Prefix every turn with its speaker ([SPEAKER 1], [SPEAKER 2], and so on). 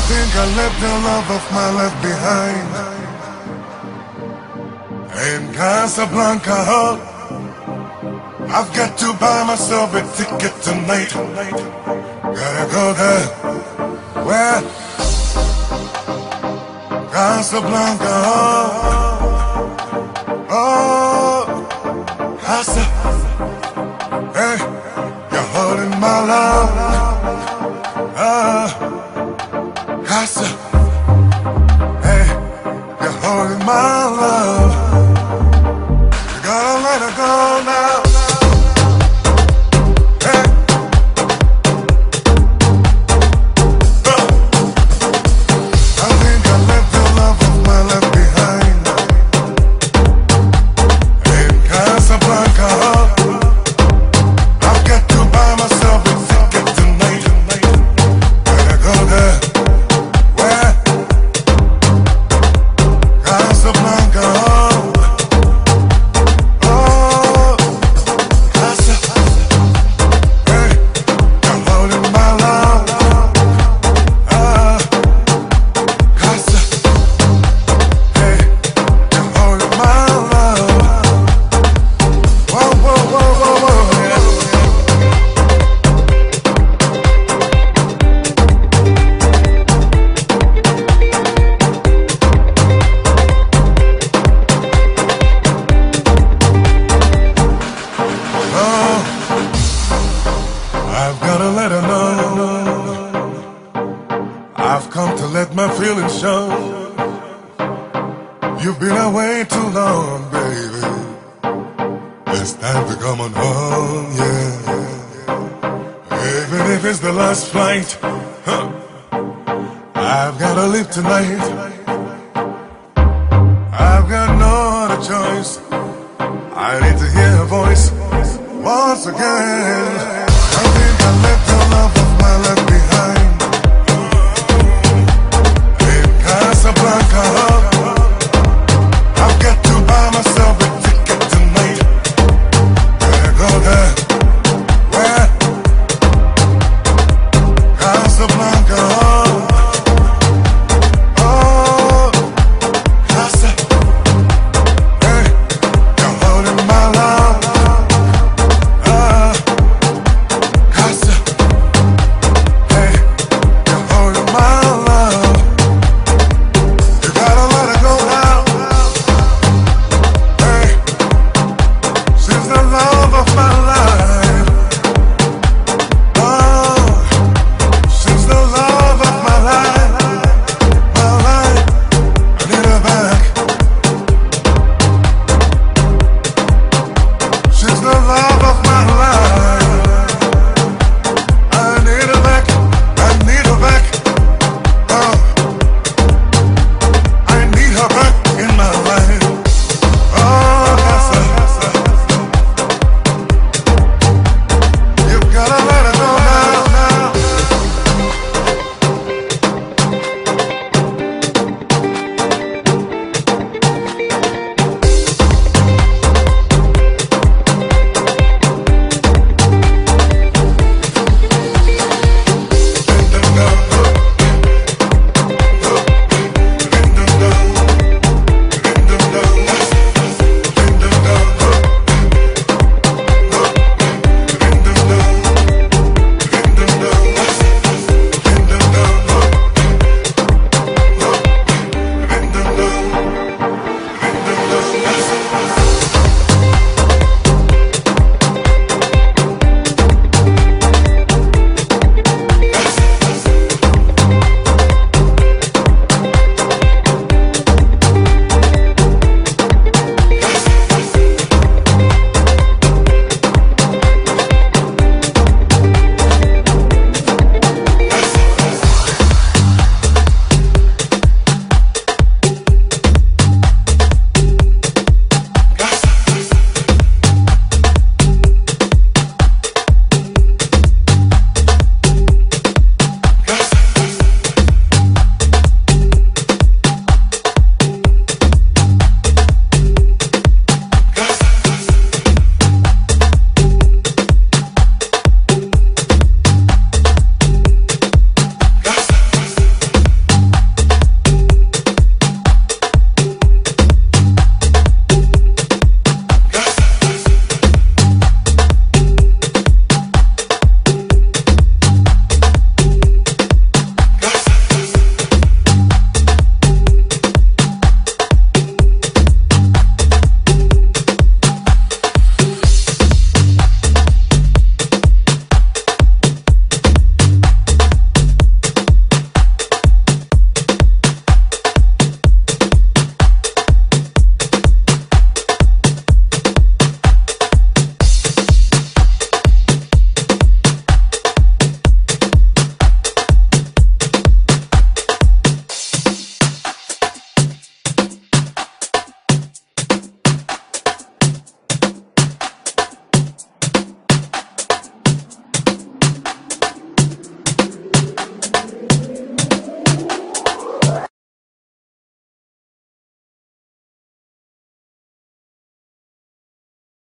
[SPEAKER 1] think I left the love of my life behind in Casablanca. I've got to buy myself a ticket tonight. Gotta go there. Where? Casablanca. Oh, Casa. Hey, you're holding my love. Casa. Hey, you're holding my love. You gotta let her go now. Hey. I think I left the love of my life behind in Casablanca. I've got to buy myself a ticket tonight. Gotta go there. Where? Casablanca. Oh, Casa. Hey, you're holding my love. Casa. Hey, you're holding my love. Whoa, whoa, whoa, whoa, whoa, yeah. Oh, I've gotta let her know I've come to let my feelings show. You've been away too long, baby. It's time to come on home, yeah. Even if it's the last flight, huh, I've gotta leave tonight. I've got no other choice. I need to hear her voice once again. I think I left